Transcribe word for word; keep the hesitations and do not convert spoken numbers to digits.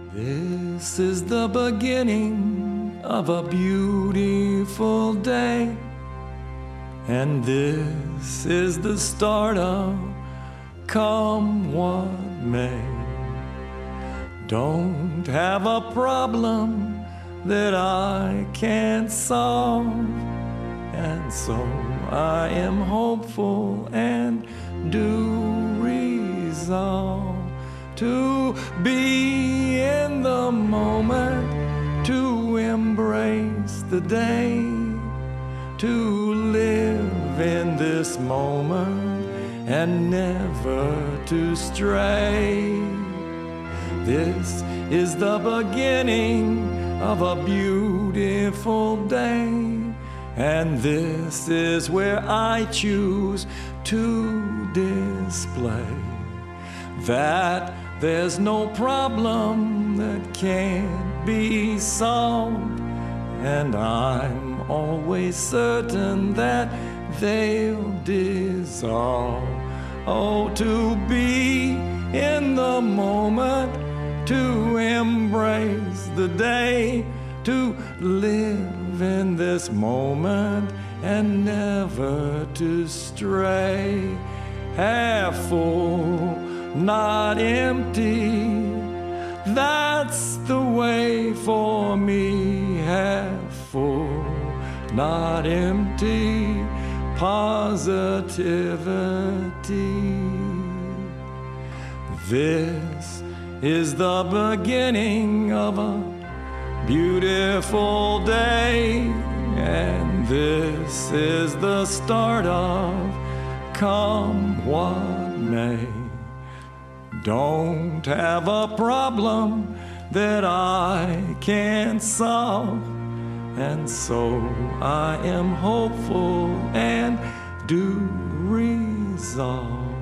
This is the beginning of a beautiful day, and this is the start of come what may. Don't have a problem that I can't solve, and so I am hopeful and do resolve to be in the moment, to embrace the day, to live in this moment and never to stray. This is the beginning of a beautiful day, and this is where I choose to display that there's no problem that can't be solved, and I'm always certain that they'll dissolve. Oh, to be in the moment, to embrace the day, to live in this moment and never to stray. Half full, not empty, that's the way for me. Half full, not empty, positivity. This is the beginning of a beautiful day, and this is the start of come what may. Don't have a problem that I can't solve, and so I am hopeful and do resolve